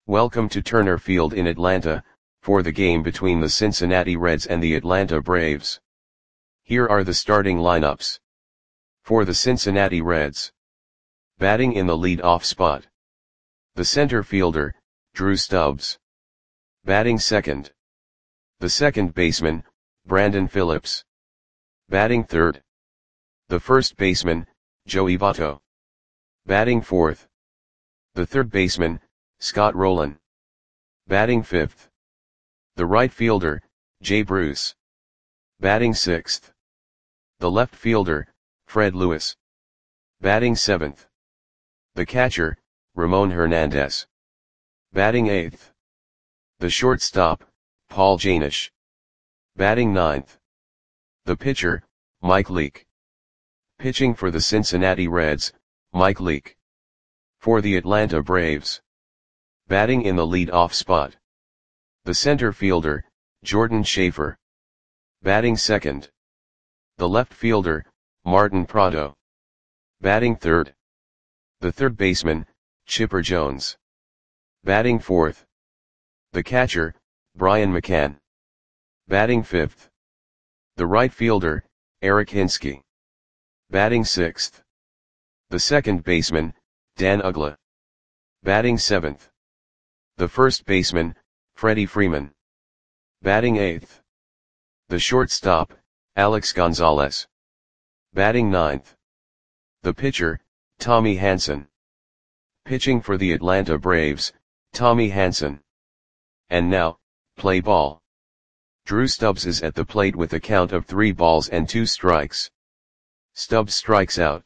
Welcome to Turner Field in Atlanta, for the game between the Cincinnati Reds and the Atlanta Braves. Here are the starting lineups. For the Cincinnati Reds. Batting in the lead-off spot. The center fielder, Drew Stubbs. Batting second. The second baseman, Brandon Phillips. Batting third. The first baseman, Joey Votto. Batting fourth. The third baseman, Scott Rolen. Batting fifth. The right fielder, Jay Bruce. Batting sixth. The left fielder, Fred Lewis. Batting seventh. The catcher, Ramon Hernandez. Batting eighth. The shortstop, Paul Janish. Batting ninth. The pitcher, Mike Leake. Pitching for the Cincinnati Reds, Mike Leake. For the Atlanta Braves. Batting in the lead-off spot. The center fielder, Jordan Schaefer. Batting second. The left fielder, Martin Prado. Batting third. The third baseman, Chipper Jones. Batting fourth. The catcher, Brian McCann. Batting fifth. The right fielder, Eric Hinske. Batting sixth. The second baseman, Dan Uggla. Batting seventh. The first baseman, Freddie Freeman. Batting eighth. The shortstop, Alex Gonzalez. Batting ninth. The pitcher, Tommy Hanson. Pitching for the Atlanta Braves, Tommy Hanson. And now, play ball. Drew Stubbs is at the plate with a count of 3 balls and 2 strikes. Stubbs strikes out.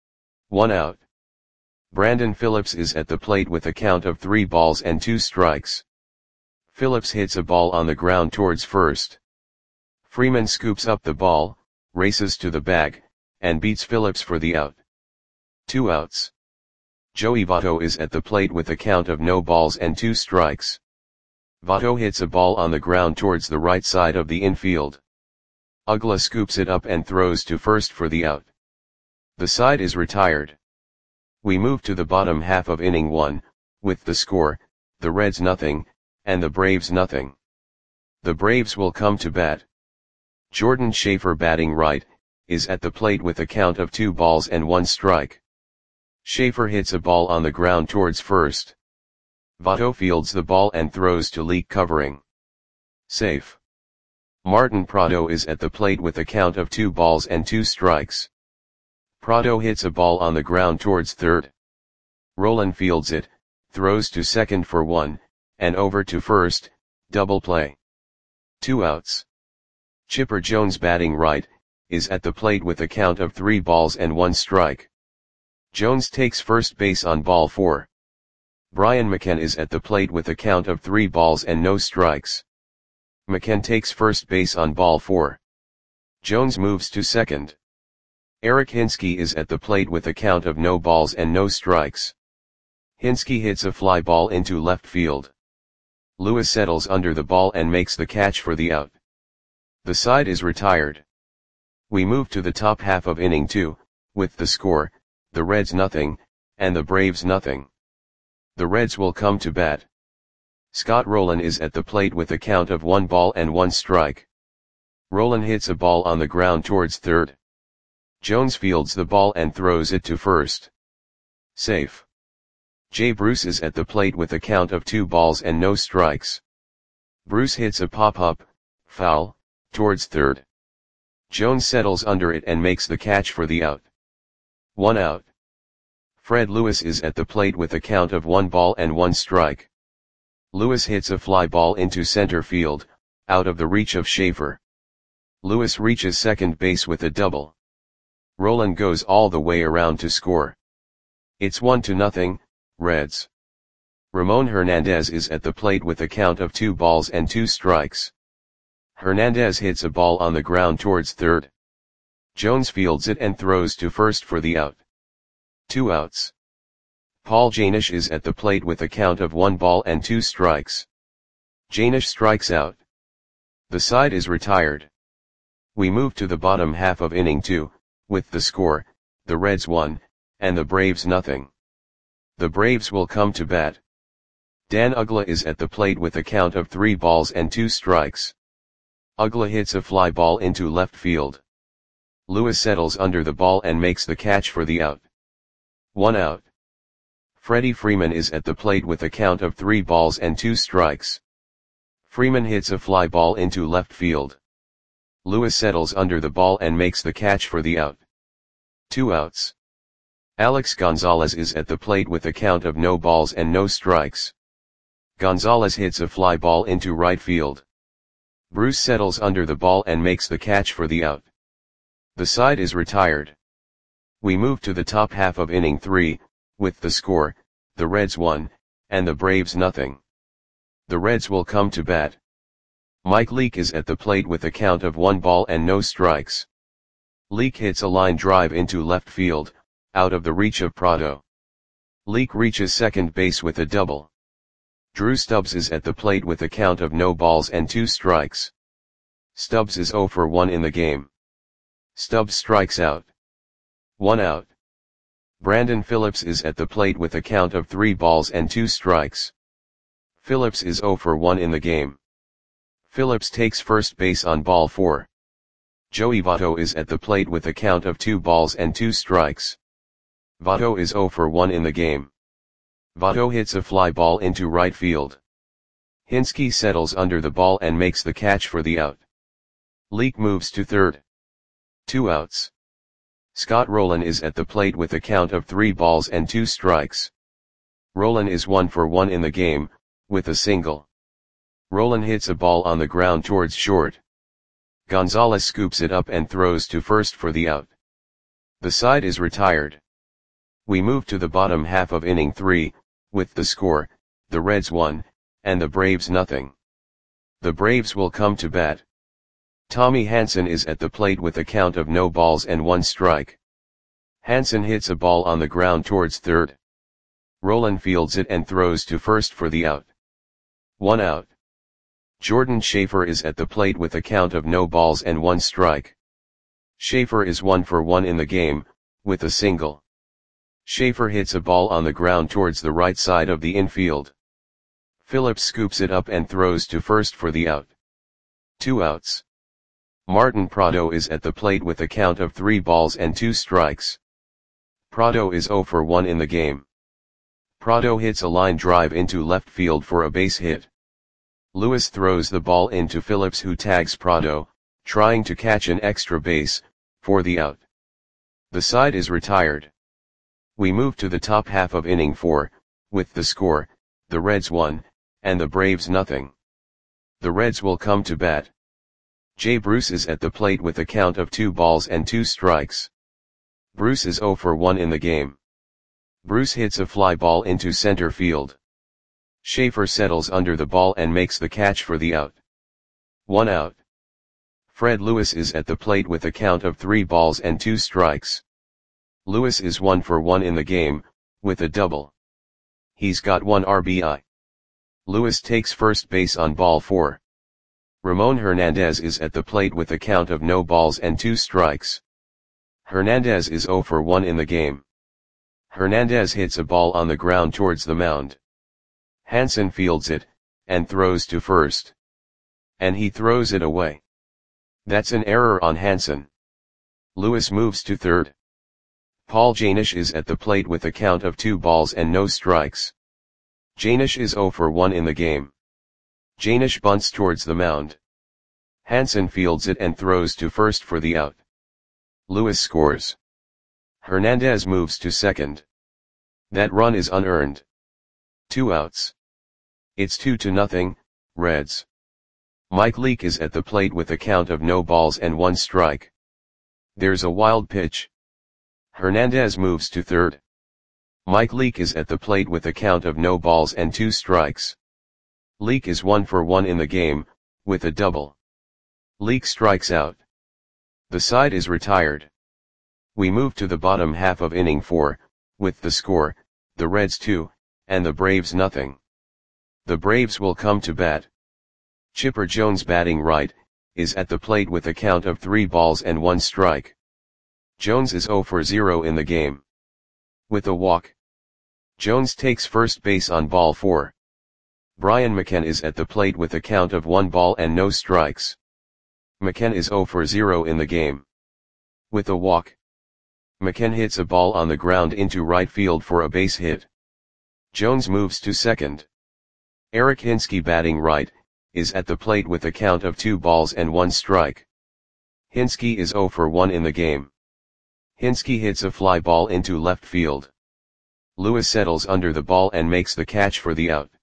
1 out. Brandon Phillips is at the plate with a count of 3 balls and 2 strikes. Phillips hits a ball on the ground towards first. Freeman scoops up the ball, races to the bag, and beats Phillips for the out. 2 outs. Joey Votto is at the plate with a count of no balls and 2 strikes. Votto hits a ball on the ground towards the right side of the infield. Uggla scoops it up and throws to first for the out. The side is retired. We move to the bottom half of inning 1, with the score, the Reds nothing, and the Braves nothing. The Braves will come to bat. Jordan Schaefer batting right, is at the plate with a count of 2 balls and 1 strike. Schaefer hits a ball on the ground towards first. Votto fields the ball and throws to Leake covering. Safe. Martin Prado is at the plate with a count of 2 balls and 2 strikes. Prado hits a ball on the ground towards third. Rolen fields it, throws to second for 1, and over to first, double play. 2 outs. Chipper Jones batting right, is at the plate with a count of 3 balls and 1 strike. Jones takes first base on ball 4. Brian McCann is at the plate with a count of 3 balls and no strikes. McCann takes first base on ball 4. Jones moves to second. Eric Hinske is at the plate with a count of no balls and no strikes. Hinske hits a fly ball into left field. Lewis settles under the ball and makes the catch for the out. The side is retired. We move to the top half of inning 2, with the score, the Reds nothing, and the Braves nothing. The Reds will come to bat. Scott Rolen is at the plate with a count of 1 ball and 1 strike. Rolen hits a ball on the ground towards third. Jones fields the ball and throws it to first. Safe. Jay Bruce is at the plate with a count of 2 balls and no strikes. Bruce hits a pop-up, foul, towards third. Jones settles under it and makes the catch for the out. 1 out. Fred Lewis is at the plate with a count of 1 ball and 1 strike. Lewis hits a fly ball into center field, out of the reach of Schaefer. Lewis reaches second base with a double. Rolen goes all the way around to score. It's 1-0, Reds. Ramon Hernandez is at the plate with a count of 2 balls and 2 strikes. Hernandez hits a ball on the ground towards third. Jones fields it and throws to first for the out. 2 outs. Paul Janish is at the plate with a count of 1 ball and 2 strikes. Janish strikes out. The side is retired. We move to the bottom half of inning 2, with the score, the Reds 1, and the Braves nothing. The Braves will come to bat. Dan Uggla is at the plate with a count of 3 balls and 2 strikes. Uggla hits a fly ball into left field. Lewis settles under the ball and makes the catch for the out. 1 out. Freddie Freeman is at the plate with a count of 3 balls and 2 strikes. Freeman hits a fly ball into left field. Lewis settles under the ball and makes the catch for the out. 2 outs. Alex Gonzalez is at the plate with a count of no balls and no strikes. Gonzalez hits a fly ball into right field. Bruce settles under the ball and makes the catch for the out. The side is retired. We move to the top half of inning 3, with the score, the Reds 1, and the Braves nothing. The Reds will come to bat. Mike Leake is at the plate with a count of 1 ball and no strikes. Leake hits a line drive into left field, out of the reach of Prado. Leake reaches second base with a double. Drew Stubbs is at the plate with a count of no balls and 2 strikes. Stubbs is 0 for 1 in the game. Stubbs strikes out. 1 out. Brandon Phillips is at the plate with a count of 3 balls and 2 strikes. Phillips is 0 for 1 in the game. Phillips takes first base on ball 4. Joey Votto is at the plate with a count of 2 balls and 2 strikes. Votto is 0 for 1 in the game. Votto hits a fly ball into right field. Hinske settles under the ball and makes the catch for the out. Leake moves to third. 2 outs. Scott Rowland is at the plate with a count of 3 balls and 2 strikes. Rowland is 1 for 1 in the game, with a single. Rowland hits a ball on the ground towards short. Gonzalez scoops it up and throws to first for the out. The side is retired. We move to the bottom half of inning 3, with the score, the Reds 1, and the Braves nothing. The Braves will come to bat. Tommy Hanson is at the plate with a count of no balls and 1 strike. Hanson hits a ball on the ground towards third. Rowland fields it and throws to first for the out. 1 out. Jordan Schaefer is at the plate with a count of no balls and 1 strike. Schaefer is 1 for 1 in the game, with a single. Schaefer hits a ball on the ground towards the right side of the infield. Phillips scoops it up and throws to first for the out. 2 outs. Martin Prado is at the plate with a count of 3 balls and 2 strikes. Prado is 0 for 1 in the game. Prado hits a line drive into left field for a base hit. Lewis throws the ball into Phillips, who tags Prado, trying to catch an extra base, for the out. The side is retired. We move to the top half of inning 4, with the score, the Reds 1, and the Braves nothing. The Reds will come to bat. Jay Bruce is at the plate with a count of 2 balls and 2 strikes. Bruce is 0 for 1 in the game. Bruce hits a fly ball into center field. Schaefer settles under the ball and makes the catch for the out. 1 out. Fred Lewis is at the plate with a count of 3 balls and 2 strikes. Lewis is 1 for 1 in the game, with a double. He's got 1 RBI. Lewis takes first base on ball 4. Ramon Hernandez is at the plate with a count of no balls and 2 strikes. Hernandez is 0 for 1 in the game. Hernandez hits a ball on the ground towards the mound. Hanson fields it, and throws to first. And he throws it away. That's an error on Hanson. Lewis moves to third. Paul Janish is at the plate with a count of 2 balls and no strikes. Janish is 0 for 1 in the game. Janish bunts towards the mound. Hanson fields it and throws to first for the out. Lewis scores. Hernandez moves to second. That run is unearned. 2 outs. It's 2-0, Reds. Mike Leake is at the plate with a count of no balls and 1 strike. There's a wild pitch. Hernandez moves to third. Mike Leake is at the plate with a count of no balls and 2 strikes. Leake is 1 for 1 in the game, with a double. Leake strikes out. The side is retired. We move to the bottom half of inning 4, with the score, the Reds 2, and the Braves nothing. The Braves will come to bat. Chipper Jones, batting right, is at the plate with a count of 3 balls and 1 strike. Jones is 0 for 0 in the game. With a walk. Jones takes first base on ball 4. Brian McKenna is at the plate with a count of 1 ball and no strikes. McKenna is 0 for 0 in the game. With a walk, McKenna hits a ball on the ground into right field for a base hit. Jones moves to second. Eric Hinske, batting right, is at the plate with a count of 2 balls and 1 strike. Hinske is 0 for 1 in the game. Hinske hits a fly ball into left field. Lewis settles under the ball and makes the catch for the out.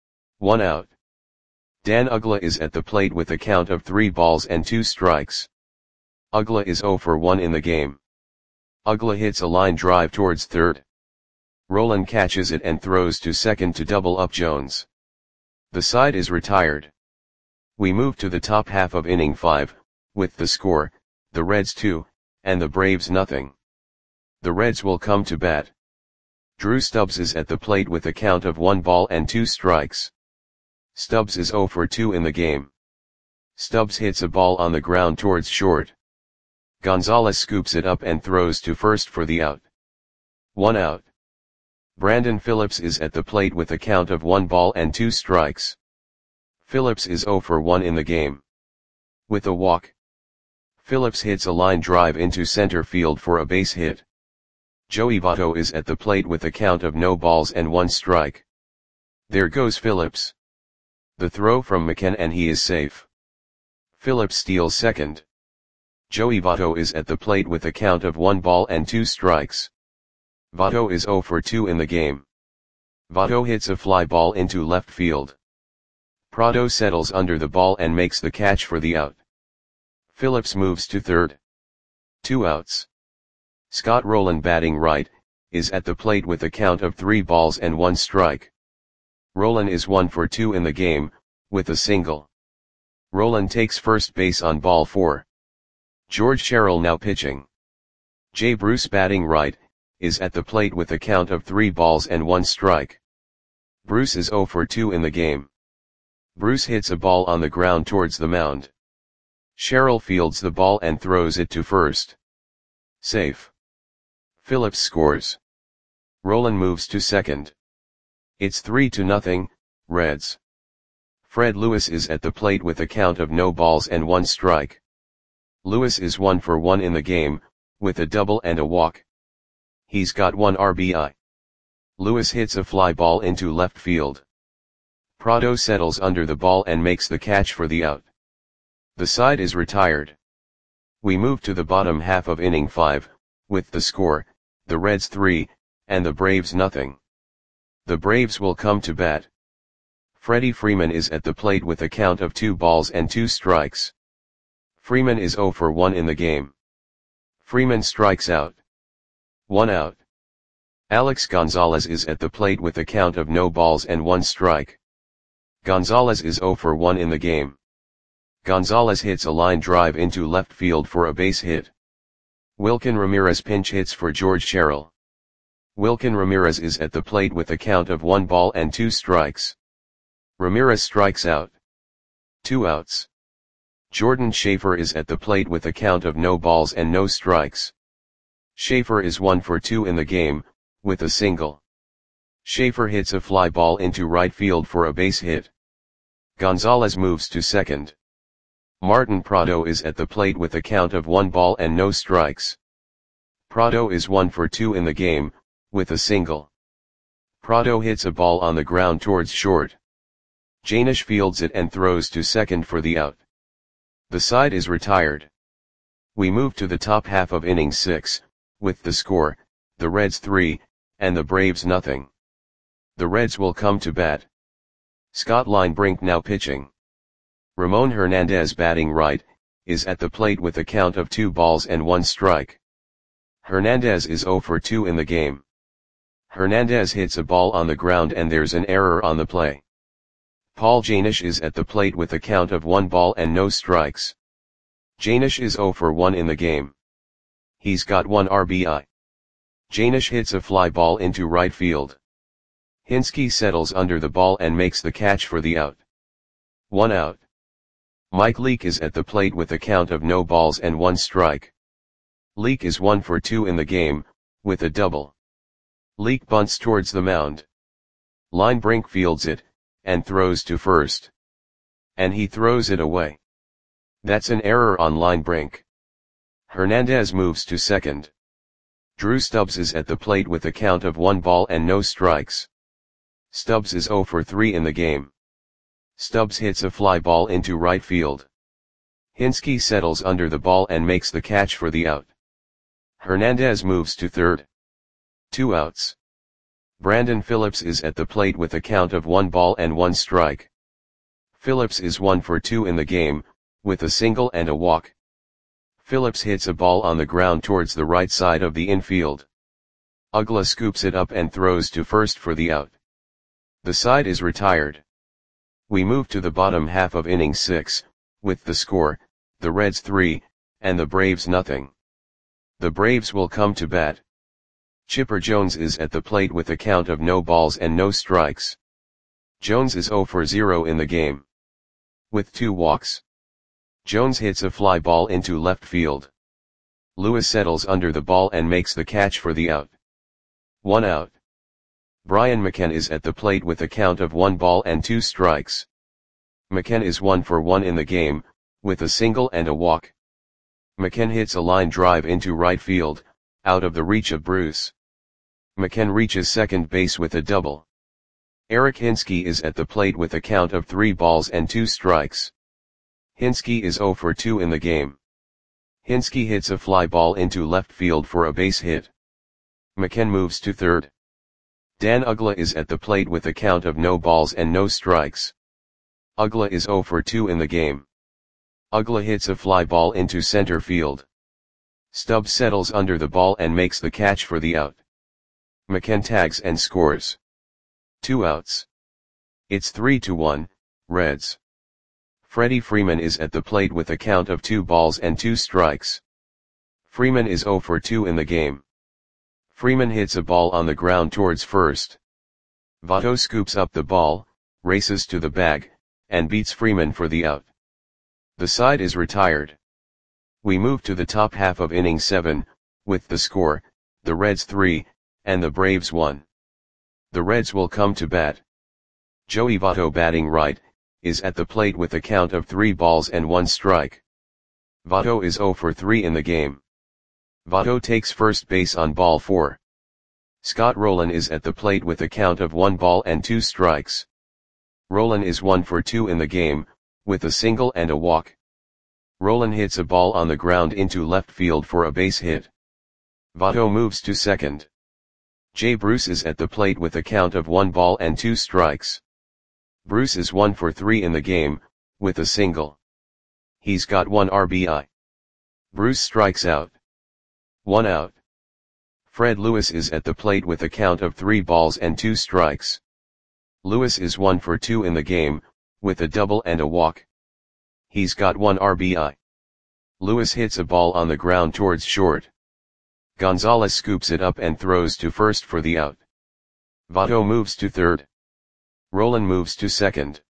1 out. Dan Uggla is at the plate with a count of 3 balls and 2 strikes. Uggla is 0 for 1 in the game. Uggla hits a line drive towards third. Rolen catches it and throws to second to double up Jones. The side is retired. We move to the top half of inning 5, with the score, the Reds 2, and the Braves nothing. The Reds will come to bat. Drew Stubbs is at the plate with a count of 1 ball and 2 strikes. Stubbs is 0 for 2 in the game. Stubbs hits a ball on the ground towards short. Gonzalez scoops it up and throws to first for the out. 1 out. Brandon Phillips is at the plate with a count of 1 ball and 2 strikes. Phillips is 0 for 1 in the game. With a walk, Phillips hits a line drive into center field for a base hit. Joey Votto is at the plate with a count of no balls and 1 strike. There goes Phillips. The throw from McKenna and he is safe. Phillips steals second. Joey Votto is at the plate with a count of 1 ball and 2 strikes. Votto is 0 for 2 in the game. Votto hits a fly ball into left field. Prado settles under the ball and makes the catch for the out. Phillips moves to third. 2 outs. Scott Rolen, batting right, is at the plate with a count of 3 balls and 1 strike. Rolen is 1 for 2 in the game, with a single. Rolen takes first base on ball 4. George Sherrill now pitching. Jay Bruce, batting right, is at the plate with a count of 3 balls and 1 strike. Bruce is 0 for 2 in the game. Bruce hits a ball on the ground towards the mound. Sherrill fields the ball and throws it to first. Safe. Phillips scores. Rolen moves to second. It's 3-0, Reds. Fred Lewis is at the plate with a count of no balls and 1 strike. Lewis is 1 for 1 in the game, with a double and a walk. He's got 1 RBI. Lewis hits a fly ball into left field. Prado settles under the ball and makes the catch for the out. The side is retired. We move to the bottom half of inning 5, with the score, the Reds 3, and the Braves nothing. The Braves will come to bat. Freddie Freeman is at the plate with a count of 2 balls and 2 strikes. Freeman is 0 for 1 in the game. Freeman strikes out. 1 out. Alex Gonzalez is at the plate with a count of no balls and 1 strike. Gonzalez is 0 for 1 in the game. Gonzalez hits a line drive into left field for a base hit. Wilkin Ramirez pinch hits for George Sherrill. Wilkin Ramirez is at the plate with a count of 1 ball and 2 strikes. Ramirez strikes out. 2 outs. Jordan Schaefer is at the plate with a count of no balls and no strikes. Schaefer is 1 for 2 in the game, with a single. Schaefer hits a fly ball into right field for a base hit. Gonzalez moves to second. Martin Prado is at the plate with a count of 1 ball and no strikes. Prado is 1 for 2 in the game, with a single. Prado hits a ball on the ground towards short. Janish fields it and throws to second for the out. The side is retired. We move to the top half of inning 6, with the score, the Reds 3, and the Braves nothing. The Reds will come to bat. Scott Linebrink now pitching. Ramon Hernandez, batting right, is at the plate with a count of 2 balls and 1 strike. Hernandez is 0 for 2 in the game. Hernandez hits a ball on the ground and there's an error on the play. Paul Janish is at the plate with a count of 1 ball and no strikes. Janish is 0 for 1 in the game. He's got 1 RBI. Janish hits a fly ball into right field. Hinske settles under the ball and makes the catch for the out. 1 out. Mike Leake is at the plate with a count of no balls and 1 strike. Leake is 1 for 2 in the game, with a double. Leake bunts towards the mound. Linebrink fields it, and throws to first. And he throws it away. That's an error on line brink. Hernandez moves to second. Drew Stubbs is at the plate with a count of 1 ball and no strikes. Stubbs is 0 for 3 in the game. Stubbs hits a fly ball into right field. Hinske settles under the ball and makes the catch for the out. Hernandez moves to third. 2 outs. Brandon Phillips is at the plate with a count of 1 ball and 1 strike. Phillips is 1 for 2 in the game, with a single and a walk. Phillips hits a ball on the ground towards the right side of the infield. Uggla scoops it up and throws to first for the out. The side is retired. We move to the bottom half of inning 6, with the score, the Reds 3, and the Braves nothing. The Braves will come to bat. Chipper Jones is at the plate with a count of no balls and no strikes. Jones is 0 for 0 in the game. With 2 walks. Jones hits a fly ball into left field. Lewis settles under the ball and makes the catch for the out. 1 out. Brian McCann is at the plate with a count of 1 ball and 2 strikes. McCann is 1 for 1 in the game, with a single and a walk. McCann hits a line drive into right field, out of the reach of Bruce. McCann reaches second base with a double. Eric Hinske is at the plate with a count of 3 balls and 2 strikes. Hinske is 0 for 2 in the game. Hinske hits a fly ball into left field for a base hit. McCann moves to third. Dan Uggla is at the plate with a count of no balls and no strikes. Uggla is 0 for 2 in the game. Uggla hits a fly ball into center field. Stubbs settles under the ball and makes the catch for the out. McCann tags and scores. 2 outs. It's 3-1, Reds. Freddie Freeman is at the plate with a count of 2 balls and 2 strikes. Freeman is 0 for 2 in the game. Freeman hits a ball on the ground towards first. Votto scoops up the ball, races to the bag, and beats Freeman for the out. The side is retired. We move to the top half of inning 7, with the score, the Reds 3, and the Braves 1. The Reds will come to bat. Joey Votto, batting right, is at the plate with a count of 3 balls and 1 strike. Votto is 0 for 3 in the game. Votto takes first base on ball 4. Scott Rolen is at the plate with a count of 1 ball and 2 strikes. Rolen is 1 for 2 in the game, with a single and a walk. Rolen hits a ball on the ground into left field for a base hit. Votto moves to second. Jay Bruce is at the plate with a count of 1 ball and 2 strikes. Bruce is 1 for 3 in the game, with a single. He's got 1 RBI. Bruce strikes out. 1 out. Fred Lewis is at the plate with a count of 3 balls and 2 strikes. Lewis is 1 for 2 in the game, with a double and a walk. He's got 1 RBI. Lewis hits a ball on the ground towards short. Gonzalez scoops it up and throws to first for the out. Votto moves to third. Rolen moves to second.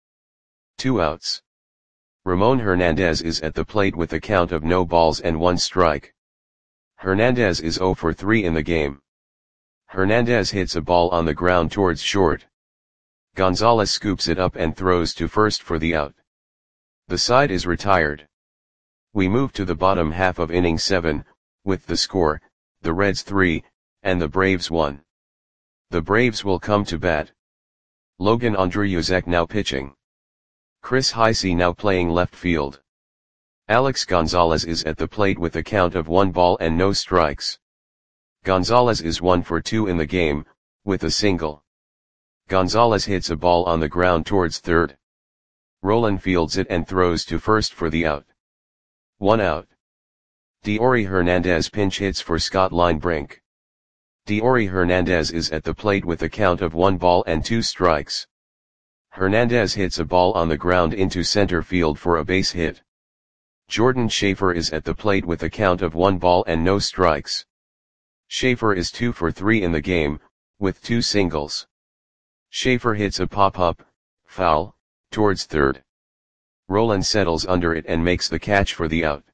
2 outs. Ramon Hernandez is at the plate with a count of no balls and 1 strike. Hernandez is 0 for 3 in the game. Hernandez hits a ball on the ground towards short. Gonzalez scoops it up and throws to first for the out. The side is retired. We move to the bottom half of inning 7, with the score, the Reds 3, and the Braves 1. The Braves will come to bat. Logan Andreyuzek now pitching. Chris Heisey now playing left field. Alex Gonzalez is at the plate with a count of 1 ball and no strikes. Gonzalez is 1 for 2 in the game, with a single. Gonzalez hits a ball on the ground towards third. Rolen fields it and throws to first for the out. 1 out. Deory Hernandez pinch hits for Scott Linebrink. Deory Hernandez is at the plate with a count of 1 ball and 2 strikes. Hernandez hits a ball on the ground into center field for a base hit. Jordan Schaefer is at the plate with a count of 1 ball and no strikes. Schaefer is 2 for 3 in the game, with 2 singles. Schaefer hits a pop-up, foul, towards third. Rolen settles under it and makes the catch for the out.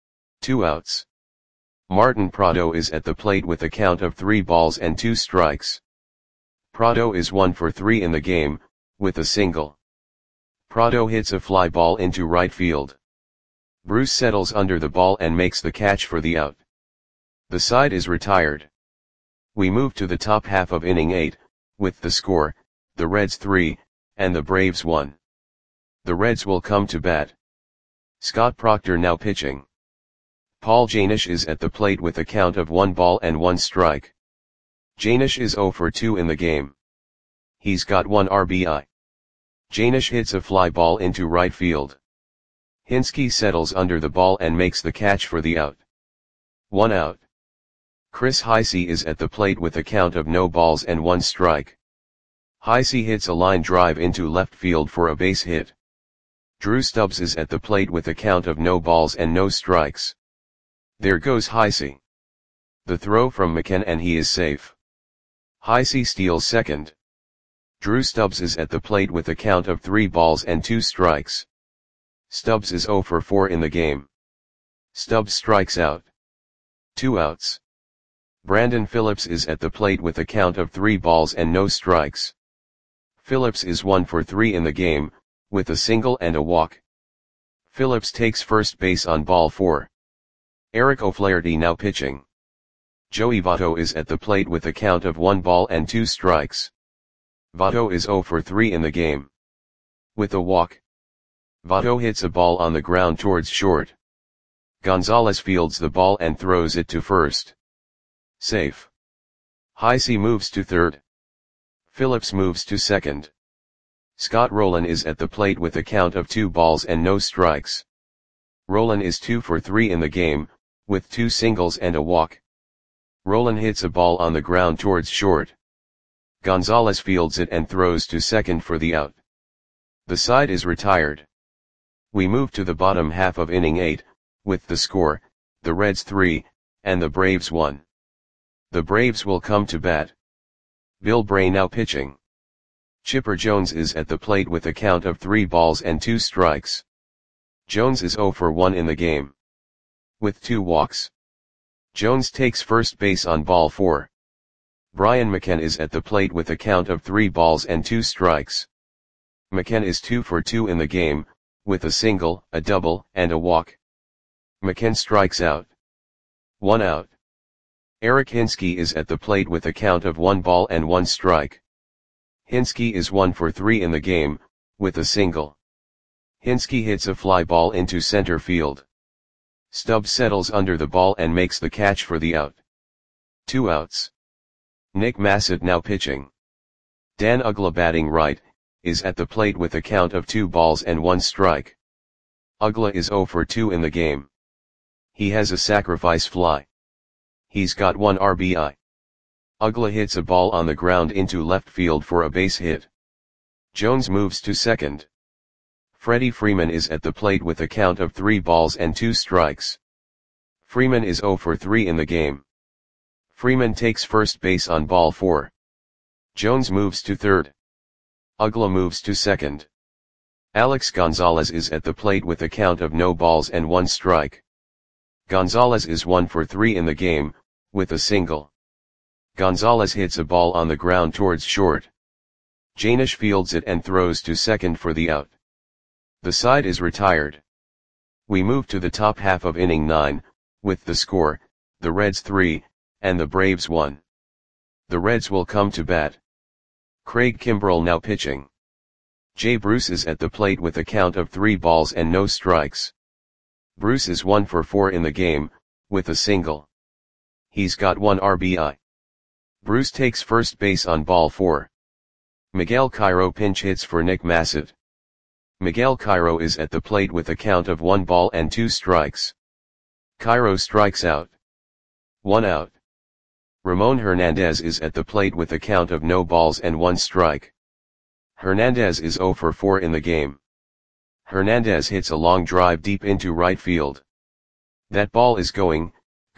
2 outs. Martin Prado is at the plate with a count of 3 balls and 2 strikes. Prado is 1 for 3 in the game, with a single. Prado hits a fly ball into right field. Bruce settles under the ball and makes the catch for the out. The side is retired. We move to the top half of inning 8, with the score, the Reds 3, and the Braves 1. The Reds will come to bat. Scott Proctor now pitching. Paul Janisch is at the plate with a count of 1 ball and 1 strike. Janisch is 0 for 2 in the game. He's got 1 RBI. Janisch hits a fly ball into right field. Hinske settles under the ball and makes the catch for the out. 1 out. Chris Heisey is at the plate with a count of no balls and 1 strike. Heisey hits a line drive into left field for a base hit. Drew Stubbs is at the plate with a count of no balls and no strikes. There goes Heisey. The throw from McCann and he is safe. Heisey steals second. Drew Stubbs is at the plate with a count of 3 balls and 2 strikes. Stubbs is 0 for 4 in the game. Stubbs strikes out. 2 outs. Brandon Phillips is at the plate with a count of 3 balls and no strikes. Phillips is 1 for 3 in the game, with a single and a walk. Phillips takes first base on ball 4. Eric O'Flaherty now pitching. Joey Votto is at the plate with a count of 1 ball and 2 strikes. Votto is 0 for 3 in the game. With a walk. Votto hits a ball on the ground towards short. Gonzalez fields the ball and throws it to first. Safe. Heisey moves to third. Phillips moves to second. Scott Rolen is at the plate with a count of 2 balls and no strikes. Rolen is 2 for 3 in the game, with 2 singles and a walk. Rolen hits a ball on the ground towards short. Gonzalez fields it and throws to second for the out. The side is retired. We move to the bottom half of inning 8, with the score, the Reds 3, and the Braves 1. The Braves will come to bat. Bill Bray now pitching. Chipper Jones is at the plate with a count of 3 balls and 2 strikes. Jones is 0 for 1 in the game. With 2 walks. Jones takes first base on ball 4. Brian McCann is at the plate with a count of 3 balls and 2 strikes. McCann is 2 for 2 in the game, with a single, a double, and a walk. McCann strikes out. 1 out. Eric Hinske is at the plate with a count of 1 ball and 1 strike. Hinske is 1 for 3 in the game, with a single. Hinske hits a fly ball into center field. Stubbs settles under the ball and makes the catch for the out. 2 outs. Nick Massett now pitching. Dan Uggla batting right, is at the plate with a count of 2 balls and 1 strike. Uggla is 0 for 2 in the game. He has a sacrifice fly. He's got 1 RBI. Uggla hits a ball on the ground into left field for a base hit. Jones moves to second. Freddie Freeman is at the plate with a count of 3 balls and 2 strikes. Freeman is 0 for 3 in the game. Freeman takes first base on ball 4. Jones moves to third. Uggla moves to second. Alex Gonzalez is at the plate with a count of no balls and 1 strike. Gonzalez is 1 for 3 in the game, with a single. Gonzalez hits a ball on the ground towards short. Janisch fields it and throws to second for the out. The side is retired. We move to the top half of inning 9, with the score, the Reds 3, and the Braves 1. The Reds will come to bat. Craig Kimbrell now pitching. Jay Bruce is at the plate with a count of 3 balls and no strikes. Bruce is 1 for 4 in the game, with a single. He's got 1 RBI. Bruce takes first base on ball 4. Miguel Cairo pinch hits for Nick Massett. Miguel Cairo is at the plate with a count of 1 ball and 2 strikes. Cairo strikes out. 1 out. Ramon Hernandez is at the plate with a count of no balls and 1 strike. Hernandez is 0 for 4 in the game. Hernandez hits a long drive deep into right field. That ball is gone.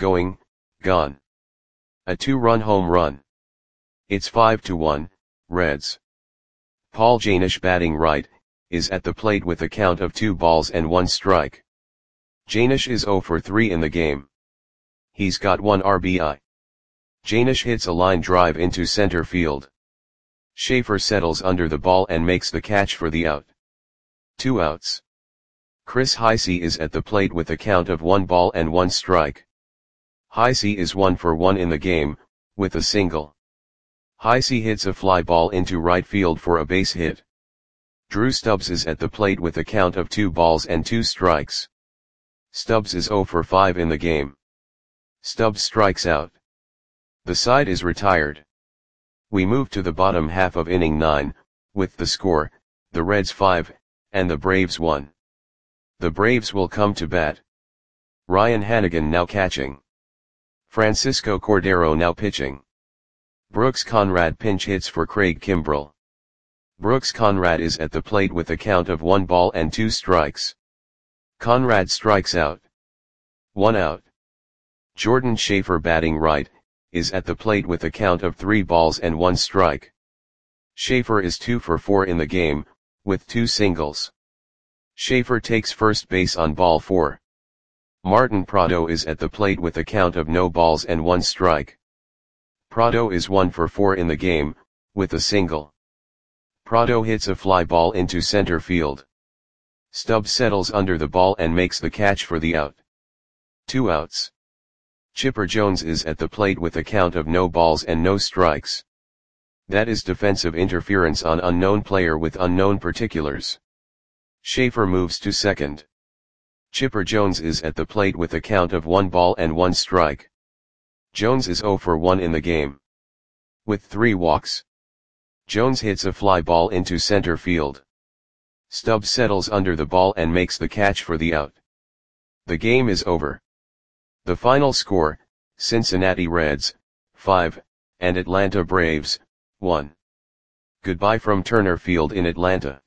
A 2-run home run. It's 5-1, Reds. Paul Janisch batting right, is at the plate with a count of 2 balls and 1 strike. Janisch is 0 for 3 in the game. He's got 1 RBI. Janisch hits a line drive into center field. Schaefer settles under the ball and makes the catch for the out. 2 outs. Chris Heisey is at the plate with a count of 1 ball and 1 strike. Heisey is 1 for 1 in the game, with a single. Heisey hits a fly ball into right field for a base hit. Drew Stubbs is at the plate with a count of 2 balls and 2 strikes. Stubbs is 0 for 5 in the game. Stubbs strikes out. The side is retired. We move to the bottom half of inning 9, with the score, the Reds 5, and the Braves 1. The Braves will come to bat. Ryan Hannigan now catching. Francisco Cordero now pitching. Brooks Conrad pinch hits for Craig Kimbrell. Brooks Conrad is at the plate with a count of 1 ball and 2 strikes. Conrad strikes out. 1 out. Jordan Schaefer batting right, is at the plate with a count of 3 balls and 1 strike. Schaefer is 2 for 4 in the game, with 2 singles. Schaefer takes first base on ball 4. Martin Prado is at the plate with a count of no balls and 1 strike. Prado is 1 for 4 in the game, with a single. Prado hits a fly ball into center field. Stubbs settles under the ball and makes the catch for the out. 2 outs. Chipper Jones is at the plate with a count of no balls and no strikes. That is defensive interference on unknown player with unknown particulars. Schaefer moves to second. Chipper Jones is at the plate with a count of 1 ball and 1 strike. Jones is 0 for 1 in the game. With 3 walks. Jones hits a fly ball into center field. Stubbs settles under the ball and makes the catch for the out. The game is over. The final score, Cincinnati Reds, 5, and Atlanta Braves, 1. Goodbye from Turner Field in Atlanta.